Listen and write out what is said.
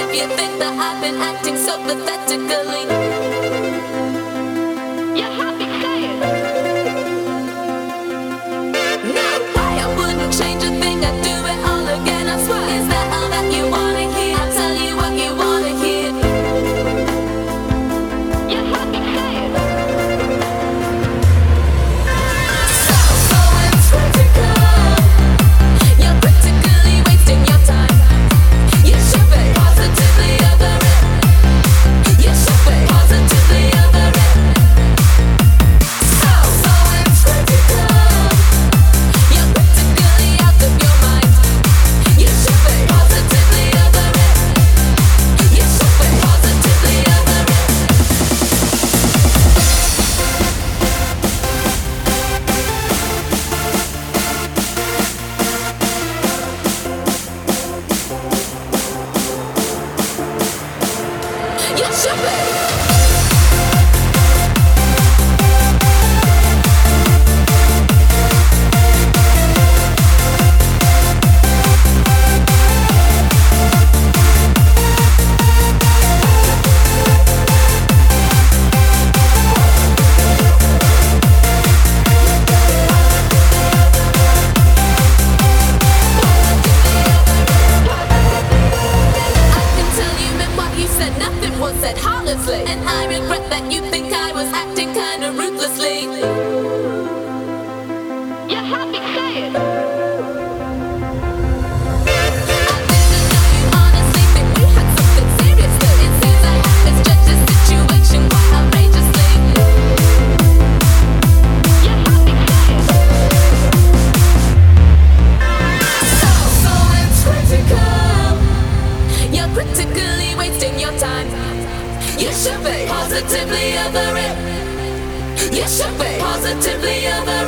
you think that I've been acting so pathetically. You're happy, say it. No way, I wouldn't change a thing, I'd do it all again, I swear. Is that all that you wanna hear? I'll tell you what you wanna hear. You're happy, say it. So it's critical. You're critically wasting your time. You should be positively over it. You should be positively over it. So it's critical. You're critically out of your mind. You should be positively over it. You should be positively over it. You should be. I can tell you meant what you said, nothing was said heartlessly. And I regret that you think I was acting kinda ruthlessly. You're happy, say it. I didn't know you honestly think we had something serious, but it seems I have misjudged the situation quite outrageously. You're happy, say it. So it's critical. You're critically wasting your time. You should be positively over it. You should be positively over